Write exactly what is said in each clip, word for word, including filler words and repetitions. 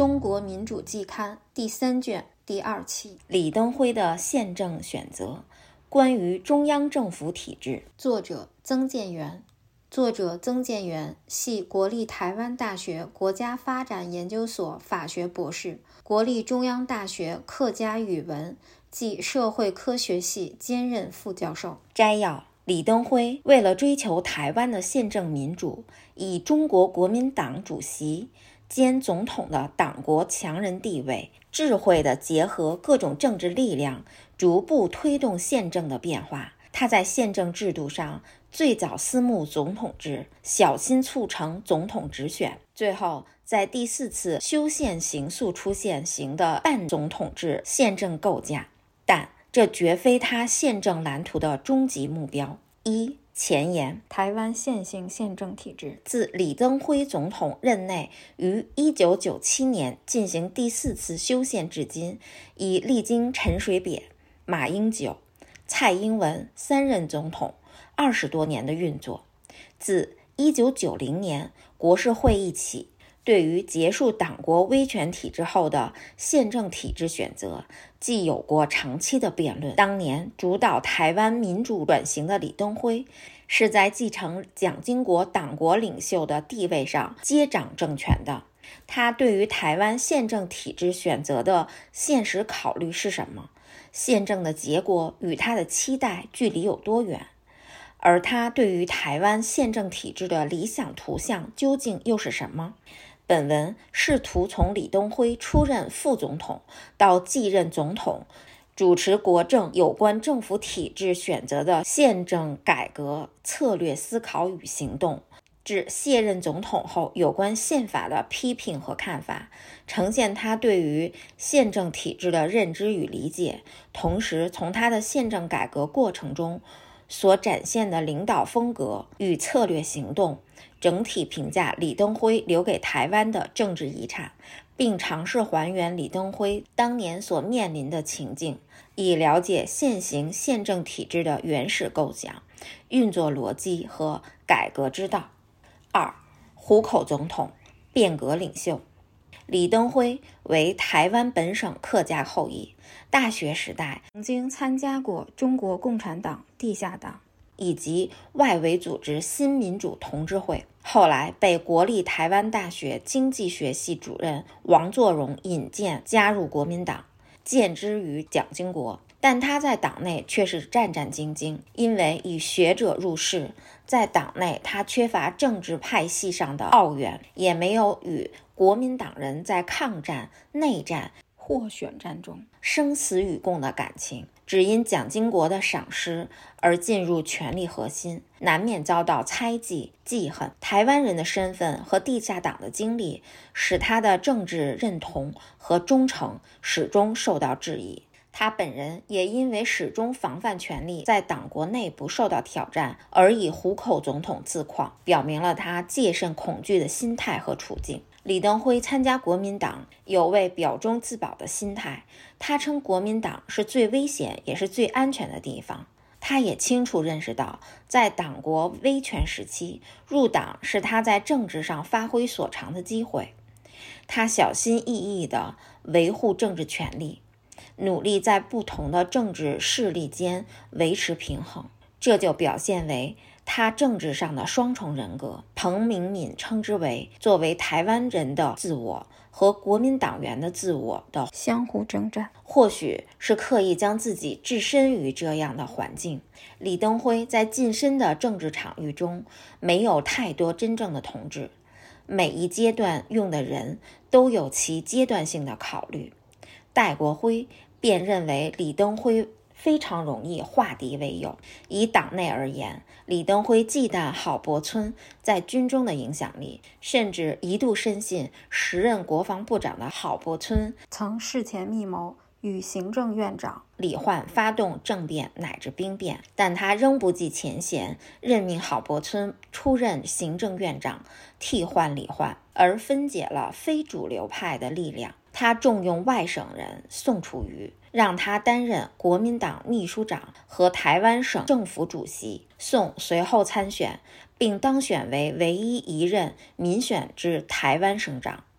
中国民主季刊》第三卷第二期。 李登辉的宪政选择，关于中央政府体制。 作者曾建元。作者曾建元系国立台湾大学国家发展研究所法学博士，国立中央大学客家语文暨社会科学系兼任副教授。 摘要：李登辉为了追求台湾的宪政民主，以中国国民党主席兼总统的党国强人地位，智慧地结合各种政治力量，逐步推动宪政的变化。他在宪政制度上最早私募总统制，小心促成总统直选，最后在第四次修宪形塑出现行的半总统制宪政构架，但这绝非他宪政蓝图的终极目标。一、前言： 台湾现行宪政体制自李登辉总统任内于一九九七年进行第四次修宪至今，已历经陈水扁、马英九、蔡英文三任总统二十多年的运作。自一九九零年国是会议起，对于结束党国威权体制后的宪政体制选择，既有过长期的辩论。当年主导台湾民主转型的李登辉，是在继承蒋经国党国领袖的地位上接掌政权的。他对于台湾宪政体制选择的现实考虑是什么？宪政的结果与他的期待距离有多远？而他对于台湾宪政体制的理想图像究竟又是什么？本文试图从李登辉出任副总统到继任总统，主持国政有关政府体制选择的宪政改革策略思考与行动，至卸任总统后有关宪法的批评和看法，呈现他对于宪政体制的认知与理解，同时从他的宪政改革过程中所展现的领导风格与策略行动，整体评价李登辉留给台湾的政治遗产，并尝试还原李登辉当年所面临的情境，以了解现行宪政体制的原始构想、运作逻辑和改革之道。二、湖口总统，变革领袖。李登辉为台湾本省客家后裔，大学时代曾经参加过中国共产党地下党以及外围组织新民主同志会，后来被国立台湾大学经济学系主任王作荣引荐加入国民党，见之于蒋经国。但他在党内却是战战兢兢，因为以学者入仕，在党内他缺乏政治派系上的奥援，也没有与国民党人在抗战、内战或选战中生死与共的感情，只因蒋经国的赏识而进入权力核心，难免遭到猜忌、记恨。台湾人的身份和地下党的经历，使他的政治认同和忠诚始终受到质疑。他本人也因为始终防范权力在党国内部受到挑战，而以湖口总统自况，表明了他戒慎恐惧的心态和处境。李登辉参加国民党有为表忠自保的心态，他称国民党是最危险也是最安全的地方。他也清楚认识到，在党国威权时期，入党是他在政治上发挥所长的机会。他小心翼翼地维护政治权利，努力在不同的政治势力间维持平衡，这就表现为他政治上的双重人格。彭明敏称之为作为台湾人的自我和国民党员的自我的相互征战， 或许是刻意将自己置身于这样的环境。李登辉在近身的政治场域中没有太多真正的同志，每一阶段用的人都有其阶段性的考虑。戴国辉便认为李登辉非常容易化敌为友。以党内而言，李登辉忌惮郝柏村在军中的影响力，甚至一度深信时任国防部长的郝柏村曾事前密谋与行政院长李焕发动政变乃至兵变，但他仍不计前嫌，任命郝柏村出任行政院长，替换李焕，而分解了非主流派的力量。他重用外省人宋楚瑜，让他担任国民党秘书长和台湾省政府主席。宋随后参选，并当选为唯一一任民选之台湾省长。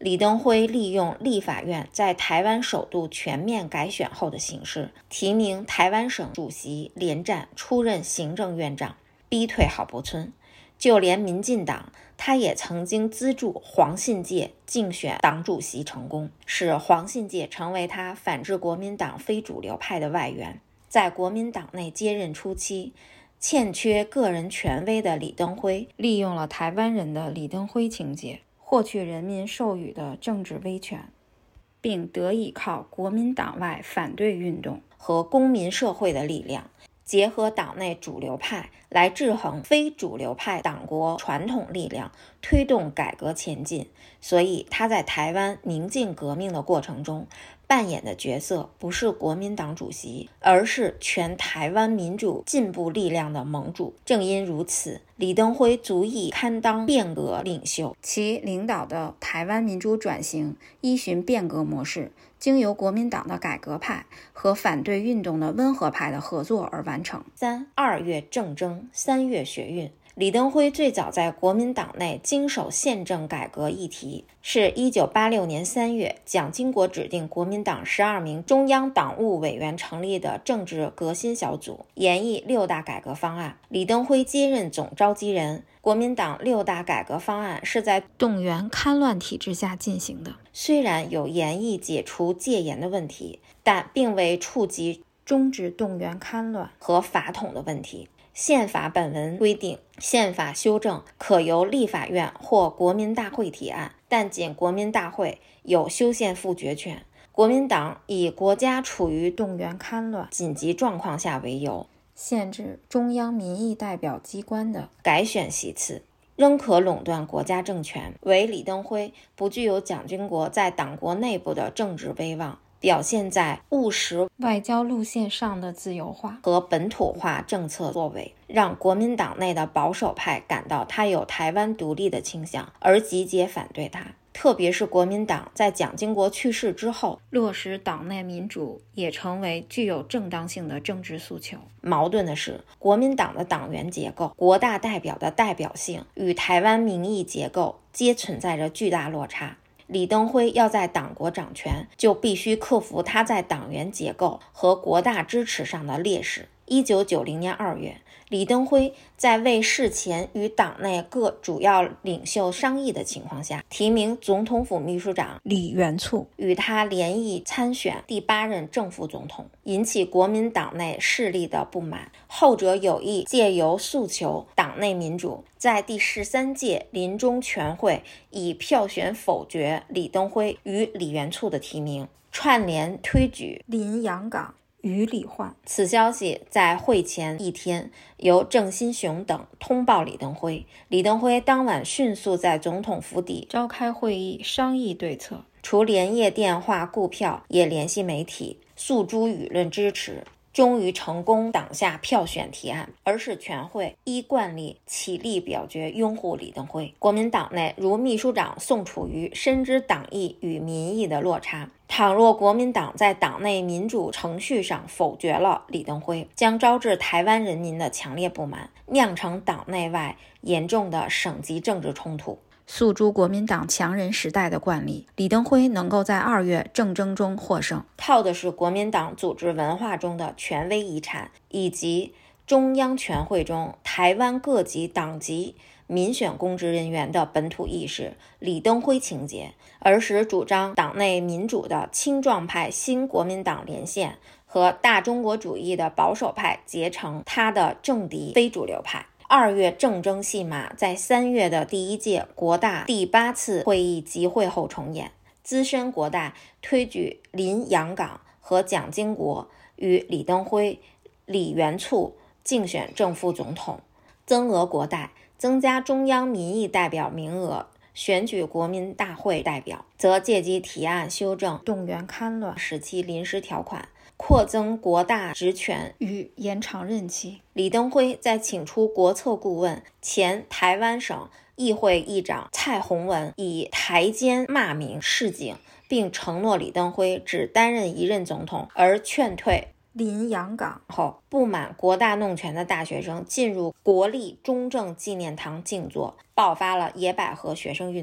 李登辉利用立法院在台湾首度全面改选后的形势，提名台湾省主席连战出任行政院长，逼退郝柏村。就连民进党，他也曾经资助黄信介竞选党主席成功，使黄信介成为他反制国民党非主流派的外援。在国民党内接任初期，欠缺个人权威的李登辉利用了台湾人的李登辉情结，获取人民授予的政治威权，并得以靠国民党外反对运动和公民社会的力量，结合党内主流派来制衡非主流派党国传统力量，推动改革前进。所以他在台湾宁静革命的过程中扮演的角色不是国民党主席，而是全台湾民主进步力量的盟主。正因如此，李登辉足以堪当变革领袖，其领导的台湾民主转型依循变革模式，经由国民党的改革派和反对运动的温和派的合作而完成。三二月政争，三月学运。李登辉最早在国民党内经手宪政改革议题，是一九八六年三月蒋经国指定国民党十二名中央党务委员成立的政治革新小组，研议六大改革方案。李登辉接任总召集人。国民党六大改革方案是在动员戡乱体制下进行的，虽然有研议解除戒严的问题，但并未触及终止动员戡乱和法统的问题。宪法本文规定，宪法修正可由立法院或国民大会提案，但仅国民大会有修宪复决权。国民党以国家处于动员戡乱紧急状况下为由，限制中央民意代表机关的改选席次，仍可垄断国家政权。唯李登辉不具有蒋经国在党国内部的政治威望，表现在务实外交路线上的自由化和本土化政策作为，让国民党内的保守派感到他有台湾独立的倾向，而集结反对他。特别是国民党在蒋经国去世之后，落实党内民主也成为具有正当性的政治诉求。矛盾的是，国民党的党员结构、国大代表的代表性与台湾民意结构皆存在着巨大落差。李登辉要在党国掌权，就必须克服他在党员结构和国大支持上的劣势。一九九零年二月，李登辉在为事前与党内各主要领袖商议的情况下，提名总统府秘书长李元簇与他联谊参选第八任正副总统，引起国民党内势力的不满。后者有意借由诉求党内民主，在第十三届临中全会以票选否决李登辉与李元簇的提名，串联推举林洋港与李焕。此消息在会前一天由郑新雄等通报李登辉，李登辉当晚迅速在总统府邸召开会议商议对策，除连夜电话顾票，也联系媒体诉诸舆论支持，终于成功挡下票选提案，而使全会依惯例起立表决拥护李登辉。国民党内如秘书长宋楚瑜深知党意与民意的落差，倘若国民党在党内民主程序上否决了李登辉，将招致台湾人民的强烈不满，酿成党内外严重的省级政治冲突。诉诸国民党强人时代的惯例，李登辉能够在二月政争中获胜，靠的是国民党组织文化中的权威遗产，以及中央全会中台湾各级党籍民选公职人员的本土意识李登辉情结，而使主张党内民主的青壮派新国民党连线和大中国主义的保守派结成他的政敌非主流派。二月政争戏码在三月的第一届国大第八次会议集会后重演，资深国大推举林洋港和蒋经国与李登辉、李元簇竞选正副总统，增额国代，增加中央民意代表名额，选举国民大会代表，则借机提案修正动员戡乱时期临时条款，扩增国大职权与延长任期。李登辉在请出国策顾问、前台湾省议会议长蔡洪文以台奸骂名示警，并承诺李登辉只担任一任总统，而劝退林洋港后，不满国大弄权的大学生进入国立中正纪念堂静坐，爆发了野百合学生运动。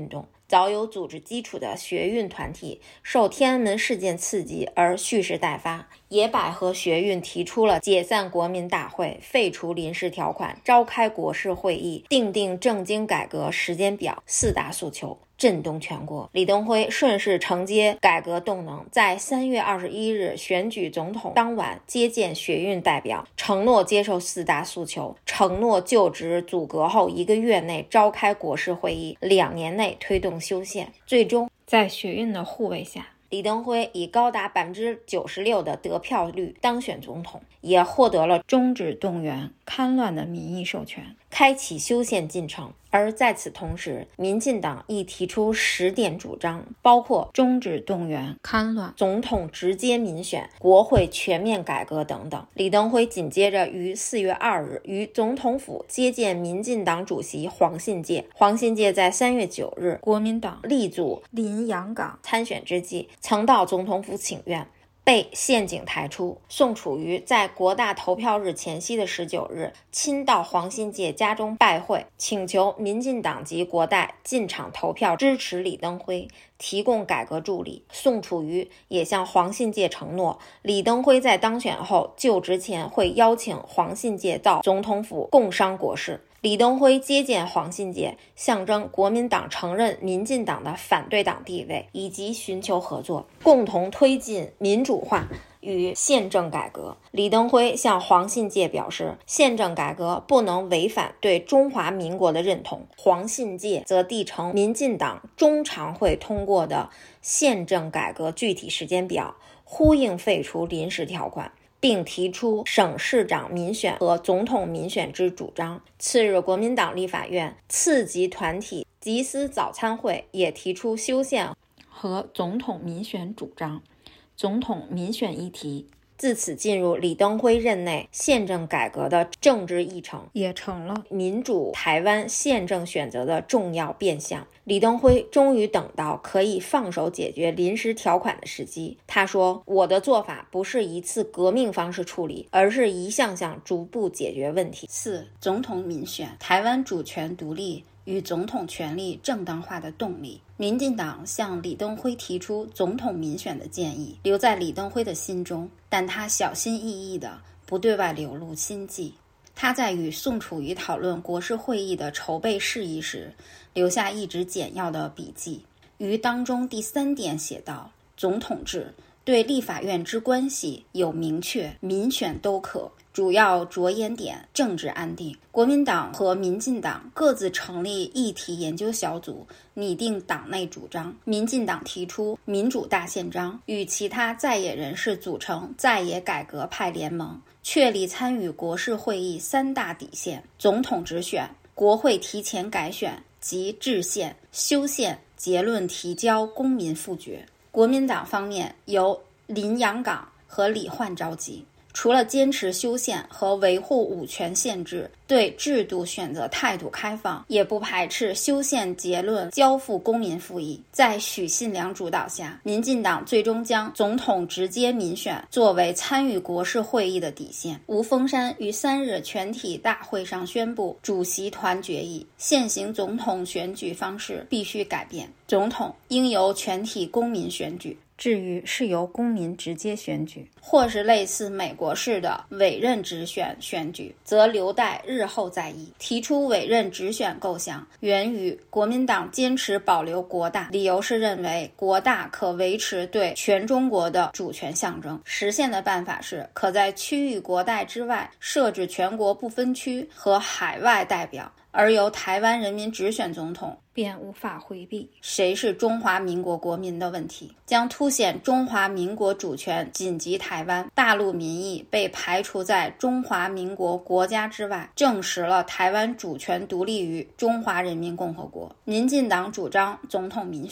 早有组织基础的学运团体受天安门事件刺激而蓄势待发，野百合学运提出了解散国民大会、废除临时条款、召开国事会议、订定政经改革时间表四大诉求，震动全国。李登辉顺势承接改革动能，在三月二十一日选举总统当晚接见学运代表，承诺接受四大诉求，承诺就职组阁后一个月内召开国事会议，两年内推动修宪。最终在学运的护卫下，李登辉以高达 百分之九十六 的得票率当选总统，也获得了终止动员戡乱的民意授权，开启修宪进程。而在此同时，民进党亦提出十点主张，包括终止动员戡乱、总统直接民选、国会全面改革等等。李登辉紧接着于四月二日于总统府接见民进党主席黄信介。黄信介在三月九日国民党力组林洋港参选之际，曾到总统府请愿，被陷阱抬出。宋楚瑜在国大投票日前夕的十九日亲到黄信介家中拜会，请求民进党及国代进场投票支持李登辉，提供改革助力。宋楚瑜也向黄信介承诺，李登辉在当选后就职前会邀请黄信介到总统府共商国事。李登辉接见黄信介，象征国民党承认民进党的反对党地位，以及寻求合作，共同推进民主化与宪政改革。李登辉向黄信介表示，宪政改革不能违反对中华民国的认同。黄信介则递呈民进党中常会通过的宪政改革具体时间表，呼应废除临时条款，并提出省市长民选和总统民选之主张。次日，国民党立法院次级团体集思早餐会也提出修宪和总统民选主张。总统民选议题自此进入李登辉任内宪政改革的政治议程，也成了民主台湾宪政选择的重要变项。李登辉终于等到可以放手解决临时条款的时机。他说，我的做法不是一次革命方式处理，而是一项项逐步解决问题。 四、总统民选，台湾主权独立与总统权力正当化的动力。民进党向李登辉提出总统民选的建议，留在李登辉的心中，但他小心翼翼地不对外流露心迹。他在与宋楚瑜讨论国事会议的筹备事宜时，留下一纸简要的笔记，于当中第三点写道：总统制对立法院之关系有明确，民选都可，主要着眼点政治安定。国民党和民进党各自成立议题研究小组，拟定党内主张。民进党提出民主大宪章，与其他在野人士组成在野改革派联盟，确立参与国事会议三大底线：总统直选、国会提前改选及制宪、修宪结论提交公民复决。国民党方面由林洋港和李焕召集，除了坚持修宪和维护五权宪制，对制度选择态度开放，也不排斥修宪结论交付公民复议。在许信良主导下，民进党最终将总统直接民选作为参与国事会议的底线。吴峰山于三日全体大会上宣布，主席团决议，现行总统选举方式必须改变，总统应由全体公民选举，至于是由公民直接选举，或是类似美国式的委任直选选举，则留待日后再议。提出委任直选构想，源于国民党坚持保留国大，理由是认为国大可维持对全中国的主权象征。实现的办法是，可在区域国代之外设置全国不分区和海外代表，而由台湾人民直选总统，便无法回避谁是中华民国国民的问题，将凸显中华民国主权紧急台湾，大陆民意被排除在中华民国国家之外，证实了台湾主权独立于中华人民共和国。民进党主张总统民选，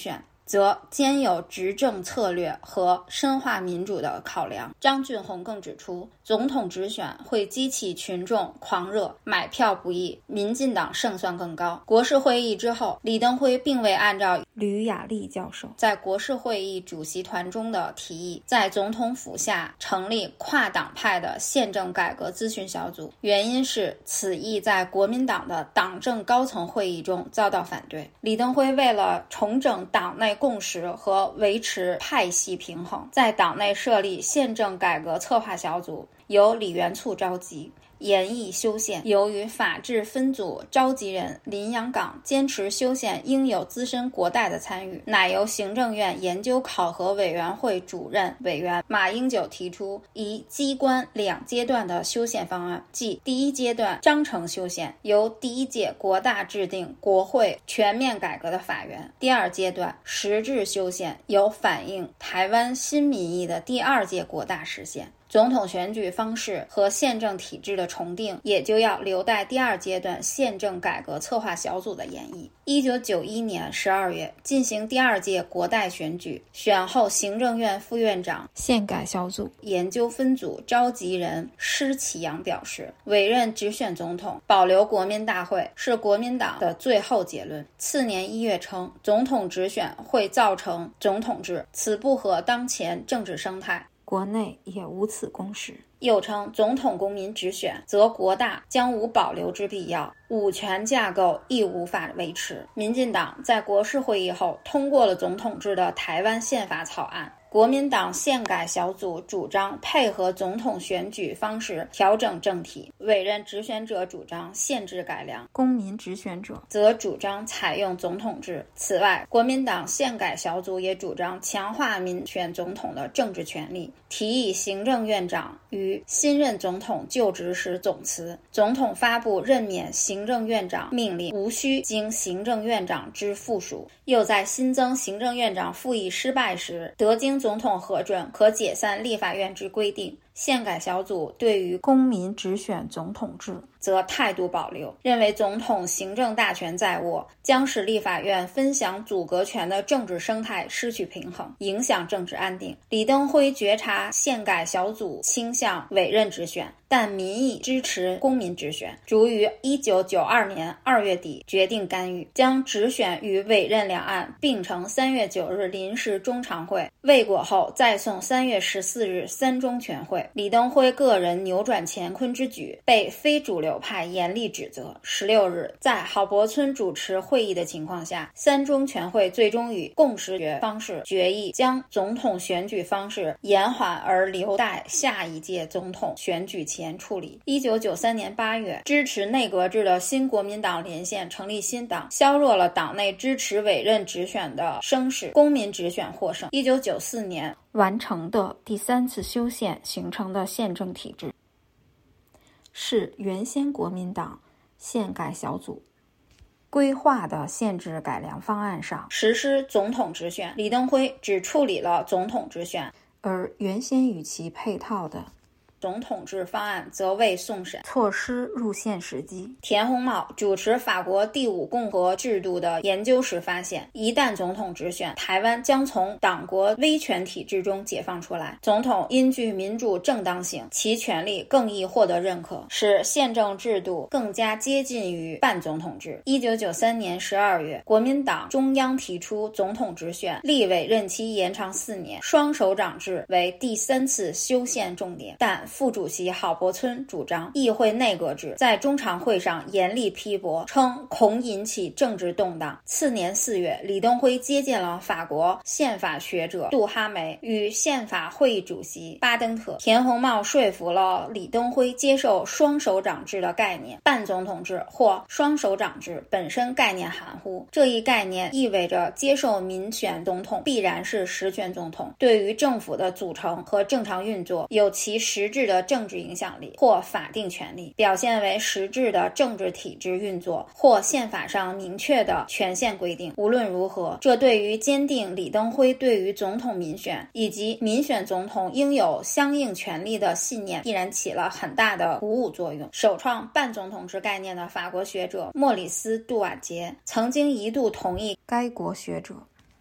则兼有执政策略和深化民主的考量。张俊宏更指出，总统直选会激起群众狂热，买票不易，民进党胜算更高。国事会议之后，李登辉并未按照吕雅丽教授在国事会议主席团中的提议，在总统府下成立跨党派的宪政改革咨询小组，原因是此议在国民党的党政高层会议中遭到反对。李登辉为了重整党内共识和维持派系平衡，在党内设立宪政改革策划小组，由李元簇召集，研议修宪。由于法制分组召集人林洋港坚持修宪应有资深国代的参与，乃由行政院研究考核委员会主任委员马英九提出一机关两阶段的修宪方案，即第一阶段章程修宪，由第一届国大制定国会全面改革的法源；第二阶段实质修宪，由反映台湾新民意的第二届国大实现。总统选举方式和宪政体制的重定，也就要留待第二阶段宪政改革策划小组的研议。一九九一年十二月进行第二届国代选举，选后行政院副院长宪改小组研究分组召集人施启阳表示，委任直选总统，保留国民大会是国民党的最后结论。次年一月称，总统直选会造成总统制，此不合当前政治生态， 国内也无此共识。 又称总统公民直选，则国大将无保留之必要，五权架构亦无法维持。民进党在国事会议后通过了总统制的台湾宪法草案，国民党宪改小组主张配合总统选举方式调整政体，委任直选者主张宪制改良， 公民直选者则主张采用总统制。此外，国民党宪改小组也主张强化民选总统的政治权利，提议行政院长于新任总统就职时总辞，总统发布任免行政院长命令无需经行政院长之附属。又在新增行政院长复议失败时，得经总统核准可解散立法院之规定。宪改小组对于公民直选总统制则态度保留，认为总统行政大权在握，将使立法院分享组阁权的政治生态失去平衡，影响政治安定。李登辉觉察宪改小组倾向委任直选，但民意支持公民直选，逐于一九九二年二月底决定干预，将直选与委任两案并成三月九日临时中常会，未果后再送三月十四日三中全会。李登辉个人扭转乾坤之举被非主流派严厉指责。十六日，在郝柏村主持会议的情况下，三中全会最终以共识决方式决议将总统选举方式延缓而留待下一届总统选举前处理。一九九三年八月，支持内阁制的新国民党连线成立新党，削弱了党内支持委任直选的声势，公民直选获胜。一九九四年完成的第三次修宪形成的宪政体制，是原先国民党宪改小组规划的宪制改良方案上实施总统直选，李登辉只处理了总统直选， 而原先与其配套的总统制方案则未送审， 错失入宪时机。 田宏茂主持法国第五共和制度的研究时发现，一旦总统直选，台湾将从党国威权体制中解放出来，总统因具民主正当性，其权力更易获得认可，使宪政制度更加接近于半总统制。一九九三年十二月，国民党中央提出总统直选，立委任期延长四年，双首长制为第三次修宪重点，但副主席郝柏村主张议会内阁制，在中常会上严厉批驳，称恐引起政治动荡。次年四月，李登辉接见了法国宪法学者杜哈梅与宪法会议主席巴登特，田宏茂说服了李登辉接受双首长制的概念。半总统制或双首长制本身概念含糊，这一概念意味着接受民选总统必然是实权总统，对于政府的组成和正常运作有其实质的政治影响力或法定权利，表现为实质的政治体制运作或宪法上明确的权限规定。无论如何，这对于坚定李登辉对于总统民选以及民选总统应有相应权利的信念必然起了很大的鼓舞作用。首创半总统制概念的法国学者莫里斯·杜瓦杰曾经一度同意该国学者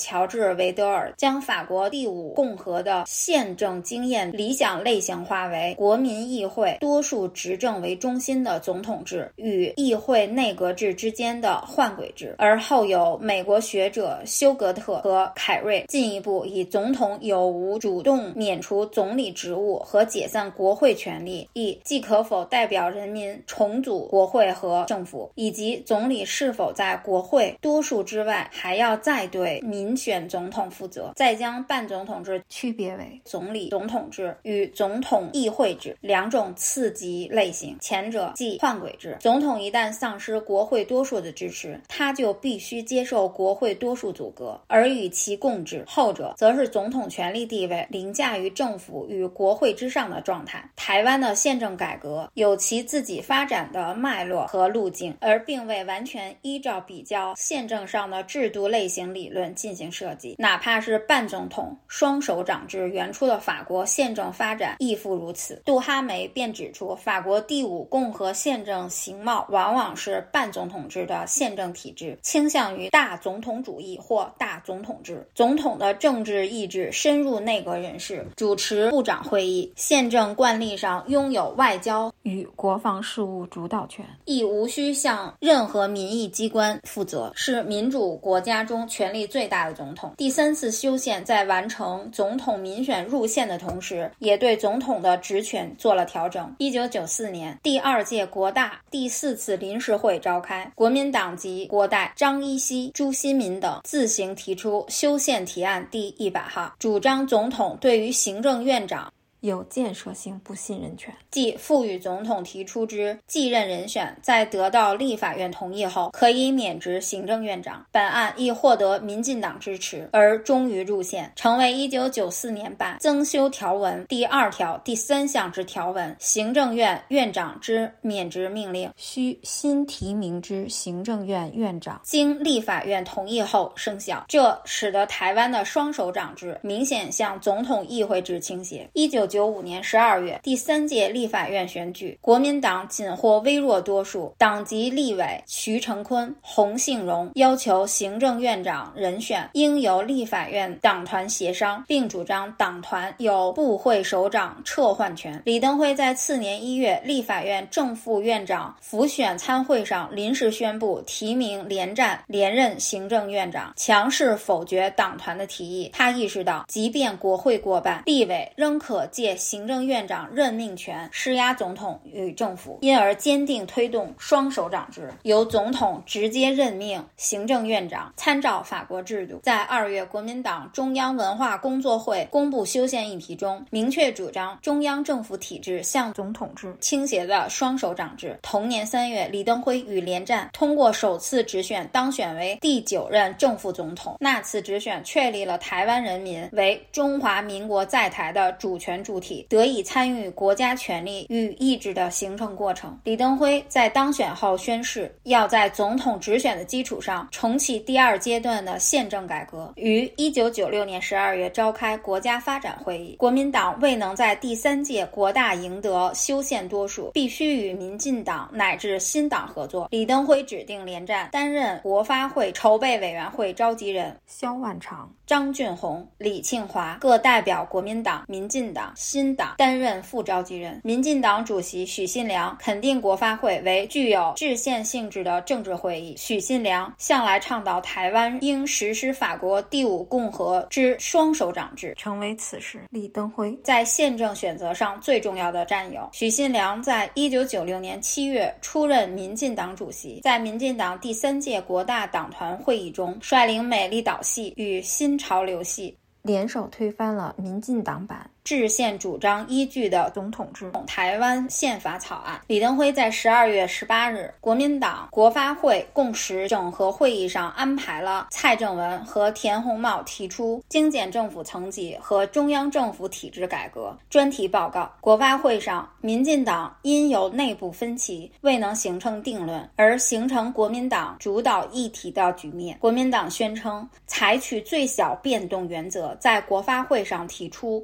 乔治·维德尔将法国第五共和的宪政经验理想类型化为国民议会多数执政为中心的总统制与议会内阁制之间的换轨制，而后有美国学者休格特和凯瑞进一步以总统有无主动免除总理职务和解散国会权力，亦即可否代表人民重组国会和政府，以及总理是否在国会多数之外还要再对民选总统负责，再将半总统制区别为总理总统制与总统议会制两种次级类型。前者即换轨制，总统一旦丧失国会多数的支持，他就必须接受国会多数阻隔，而与其共治；后者则是总统权力地位凌驾于政府与国会之上的状态。台湾的宪政改革有其自己发展的脉络和路径，而并未完全依照比较宪政上的制度类型理论进行设计。哪怕是半总统双首长制原初的法国宪政发展亦复如此。杜哈梅便指出，法国第五共和宪政形貌往往是半总统制的宪政体制，倾向于大总统主义或大总统制。总统的政治意志深入内阁人士，主持部长会议，宪政惯例上拥有外交与国防事务主导权，亦无需向任何民意机关负责，是民主国家中权力最大的总统。第三次修宪在完成总统民选入宪的同时，也对总统的职权做了调整。一九九四年，第二届国大第四次临时会召开，国民党籍国代张一锡、朱新民等自行提出修宪提案第一百号，主张总统对于行政院长有建设性不信任权，即赋予总统提出之继任人选在得到立法院同意后可以免职行政院长。本案亦获得民进党支持，而终于入宪，成为一九九四年版增修条文第二条第三项之条文，行政院院长之免职命令需新提名之行政院院长经立法院同意后生效。这使得台湾的双首长制明显向总统议会制倾斜。一九九五年十二月，第三届立法院选举，国民党仅获微弱多数，党籍立委徐成坤、洪信荣要求行政院长人选应由立法院党团协商，并主张党团有部会首长撤换权。李登辉在次年一月立法院正副院长辅选参会上临时宣布提名连战连任行政院长，强势否决党团的提议。他意识到，即便国会过半，立委仍可借行政院长任命权施压总统与政府，因而坚定推动双首长制，由总统直接任命行政院长，参照法国制度。在二月国民党中央文化工作会公布修宪议题中，明确主张中央政府体制向总统制倾斜的双首长制。同年三月，李登辉与连战通过首次直选当选为第九任正副总统。那次直选确立了台湾人民为中华民国在台的主权主体，得以参与国家权力与意志的形成过程。李登辉在当选后宣誓，要在总统直选的基础上重启第二阶段的宪政改革，于一九九六年十二月召开国家发展会议。国民党未能在第三届国大赢得修宪多数，必须与民进党乃至新党合作。李登辉指定连战担任国发会筹备委员会召集人，萧万长、张俊宏、李庆华各代表国民党、民进党、新党担任副召集人。民进党主席许信良肯定国发会为具有制宪性质的政治会议。许信良向来倡导台湾应实施法国第五共和之双首长制，成为此时李登辉在宪政选择上最重要的战友。许信良在一九九六年七月出任民进党主席，在民进党第三届国大党团会议中，率领美丽岛系与新潮流系联手推翻了民进党版制宪主张依据的总统制台湾宪法草案。李登辉在十二月十八日国民党国发会共识整合会议上安排了蔡正文和田鸿茂提出精简政府层级和中央政府体制改革专题报告。国发会上，民进党因有内部分歧，未能形成定论，而形成国民党主导议题的局面。国民党宣称采取最小变动原则，在国发会上提出改良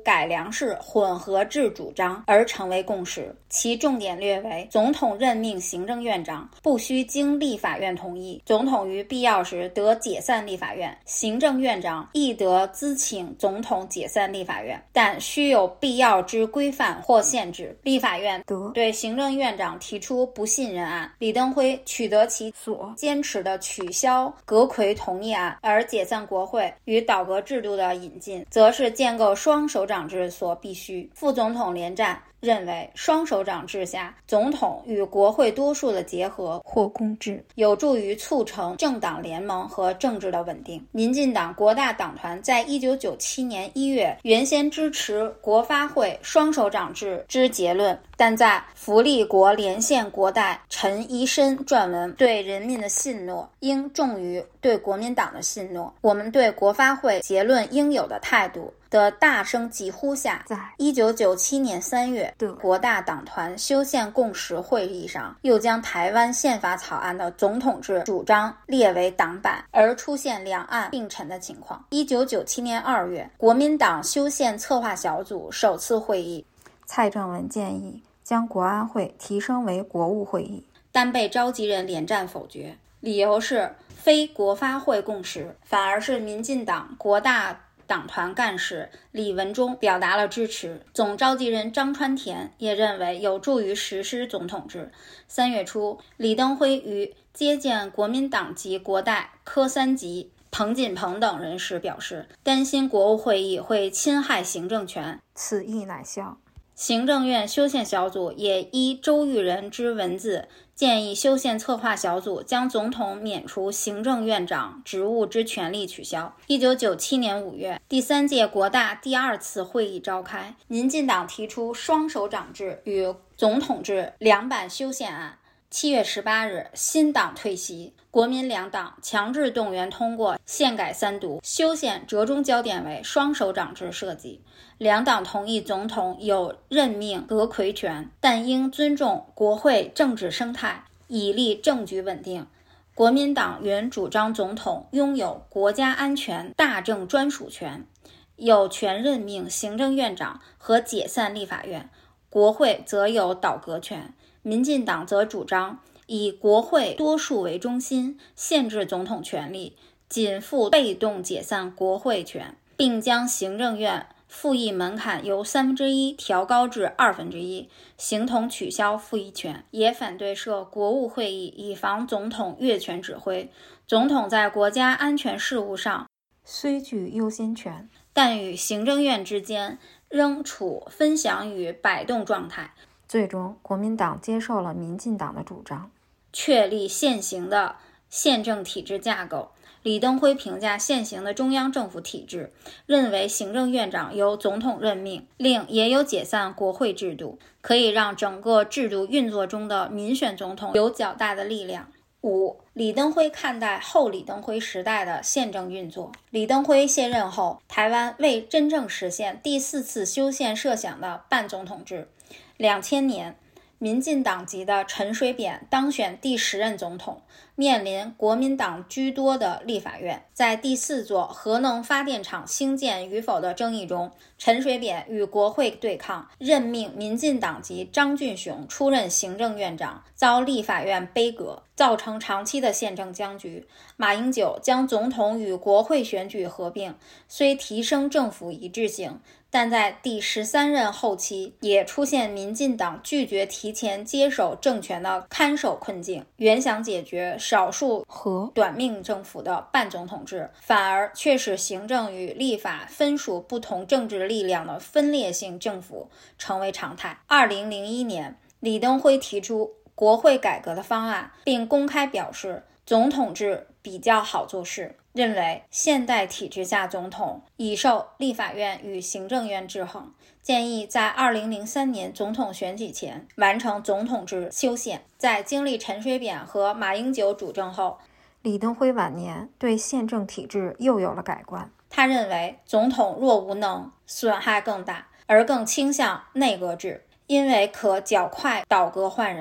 强势混合制主张而成为共识。其重点略为：总统任命行政院长，不需经立法院同意，总统于必要时得解散立法院，行政院长亦得咨请总统解散立法院，但须有必要之规范或限制。立法院得对行政院长提出不信任案，李登辉取得其所坚持的取消阁揆同意案而解散国会，与倒阁制度的引进则是建构双首长制所必须。副总统连战认为，双首长制下，总统与国会多数的结合或公制， 有助于促成政党联盟和政治的稳定。民进党国大党团在一九九七年一月原先支持国发会双首长制之结论，但在福利国连线国代陈一深撰文对人民的信诺应重于对国民党的信诺，我们对国发会结论应有的态度的大声疾呼下，在一九九七年三月的国大党团修宪共识会议上，又将台湾宪法草案的总统制主张列为党版，而出现两岸并陈的情况。一九九七年二月，国民党修宪策划小组首次会议， 蔡正文建议将国安会提升为国务会议， 但被召集人连战否决，理由是非国发会共识，反而是民进党国大党团干事李文忠表达了支持，总召集人张川田也认为有助于实施总统制。三月初，李登辉于接见国民党籍国代柯三吉、彭锦鹏等人时表示，担心国务会议会侵害行政权， 此意乃效。 行政院修宪小组也依周育仁之文字，建议修宪策划小组将总统免除行政院长职务之权利取消。一九九七年五月，第三届国大第二次会议召开，民进党提出双首长制与总统制两版修宪案。七月十八日，新党退席，国民两党强制动员通过宪改三读，修宪折中焦点为双首长制设计。两党同意总统有任命阁揆权，但应尊重国会政治生态，以利政局稳定。国民党原主张总统拥有国家安全大政专属权，有权任命行政院长和解散立法院，国会则有倒阁权。民进党则主张以国会多数为中心，限制总统权力，仅负被动解散国会权，并将行政院复议门槛由三分之一调高至二分之一，形同取消复议权。也反对设国务会议，以防总统越权指挥。总统在国家安全事务上虽具优先权， 但与行政院之间仍处分享与摆动状态。 最终，国民党接受了民进党的主张， 确立现行的宪政体制架构。李登辉评价现行的中央政府体制，认为行政院长由总统任命，另也有解散国会制度，可以让整个制度运作中的民选总统有较大的力量。五、李登辉看待后李登辉时代的宪政运作。李登辉卸任后，台湾未真正实现第四次修宪设想的半总统制。两千年，民进党籍的陈水扁当选第十任总统，面临国民党居多的立法院。在第四座核能发电厂兴建与否的争议中，陈水扁与国会对抗，任命民进党籍张俊雄出任行政院长，遭立法院杯葛，造成长期的宪政僵局。马英九将总统与国会选举合并，虽提升政府一致性，但在第十三任后期也出现民进党拒绝提前接手政权的看守困境。原想解决少数和短命政府的半总统制，反而却使行政与立法分属不同政治力量的分裂性政府成为常态。二零零一年，李登辉提出国会改革的方案，并公开表示总统制比较好做事，认为现代体制下总统已受立法院与行政院制衡，建议在二零零三年总统选举前完成总统制修宪。在经历陈水扁和马英九主政后， 李登辉晚年对宪政体制又有了改观。 他认为总统若无能，损害更大，而更倾向内阁制，因为可较快倒阁换人。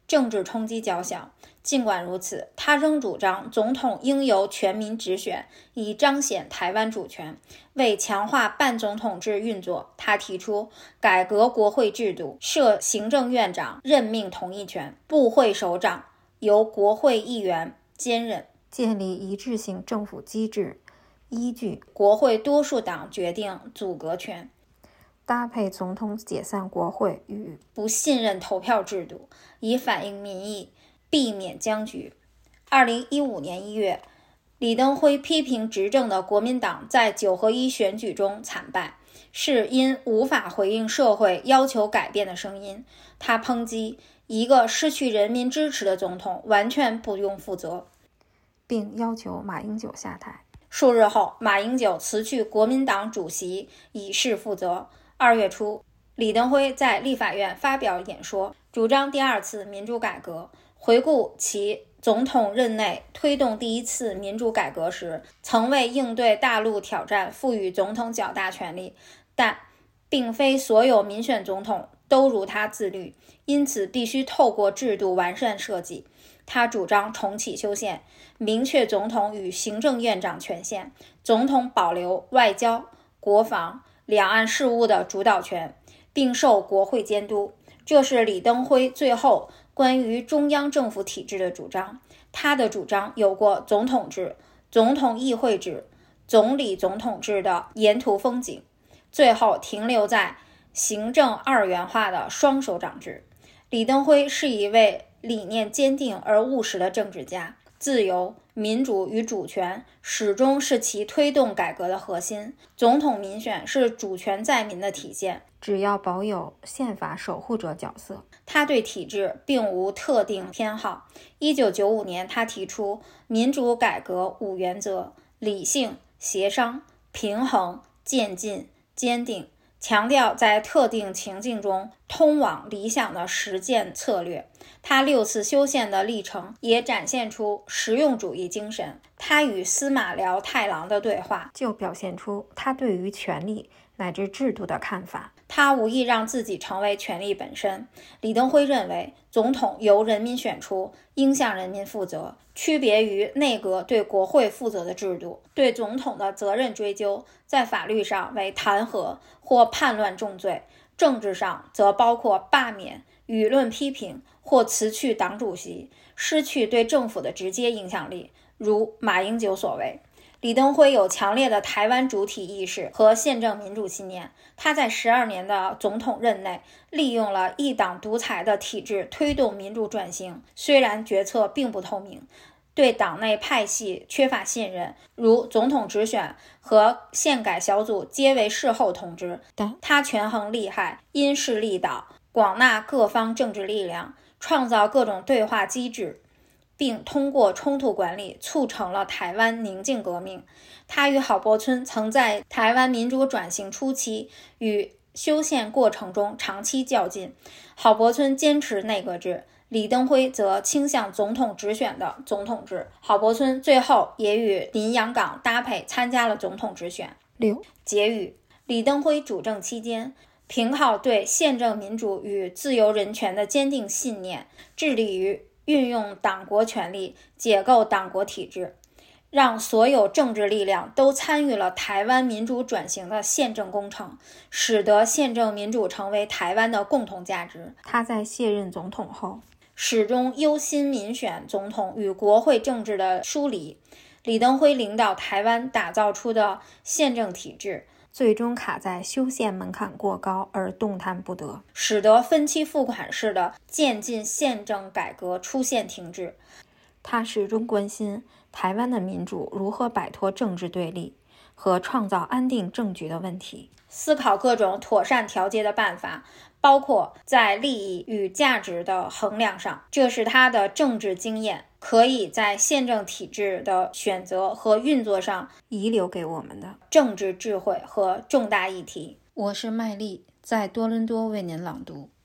政治冲击较小。尽管如此，他仍主张总统应由全民直选，以彰显台湾主权。为强化半总统制运作，他提出改革国会制度，设行政院长任命同意权，部会首长由国会议员兼任， 建立一致性政府机制，依据国会多数党决定组阁权， 搭配总统解散国会与不信任投票制度，以反映民意，避免僵局。二零一五年一月，李登辉批评执政的国民党在九合一选举中惨败，是因无法回应社会要求改变的声音。他抨击一个失去人民支持的总统完全不用负责， 并要求马英九下台。 数日后，马英九辞去国民党主席，以示负责。二月初，李登辉在立法院发表演说，主张第二次民主改革。回顾其总统任内推动第一次民主改革时，曾为应对大陆挑战赋予总统较大权力，但并非所有民选总统都如他自律，因此必须透过制度完善设计。他主张重启修宪，明确总统与行政院长权限，总统保留外交、国防、两岸事务的主导权，并受国会监督。这是李登辉最后关于中央政府体制的主张。他的主张有过总统制、总统议会制、总理总统制的沿途风景，最后停留在行政二元化的双首长制。李登辉是一位理念坚定而务实的政治家，自由、民主与主权始终是其推动改革的核心。总统民选是主权在民的体现， 只要保有宪法守护者角色。 他对体制并无特定偏好。一九九五年，他提出民主改革五原则：理性、协商、平衡、渐进、坚定，强调在特定情境中通往理想的实践策略。他六次修宪的历程也展现出实用主义精神。他与司马辽太郎的对话就表现出他对于权力乃至制度的看法。 他无意让自己成为权力本身。李登辉认为，总统由人民选出，应向人民负责，区别于内阁对国会负责的制度。对总统的责任追究，在法律上为弹劾或叛乱重罪，政治上则包括罢免、舆论批评或辞去党主席，失去对政府的直接影响力，如马英九所为。李登辉有强烈的台湾主体意识和宪政民主信念。他在十二年的总统任内，利用了一党独裁的体制推动民主转型，虽然决策并不透明，对党内派系缺乏信任，如总统直选和宪改小组皆为事后通知，但他权衡利害，因势利导，广纳各方政治力量，创造各种对话机制，并通过冲突管理促成了台湾宁静革命。他与郝柏村曾在台湾民主转型初期与修宪过程中长期较劲，郝柏村坚持内阁制，李登辉则倾向总统直选的总统制。郝柏村最后也与林洋港搭配参加了总统直选。 六、 结语：李登辉主政期间，凭靠对宪政民主与自由人权的坚定信念，致力于运用党国权力解构党国体制，让所有政治力量都参与了台湾民主转型的宪政工程，使得宪政民主成为台湾的共同价值。 他在卸任总统后， 始终忧心民选总统与国会政治的疏离。李登辉领导台湾打造出的宪政体制， 最终卡在修宪门槛过高而动弹不得， 使得分期付款式的渐进宪政改革出现停滞。 他始终关心台湾的民主如何摆脱政治对立和创造安定政局的问题， 思考各种妥善调节的办法，包括在利益与价值的衡量上。这是他的政治经验，可以在宪政体制的选择和运作上遗留给我们的政治智慧和重大议题。 我是麦丽，在多伦多为您朗读。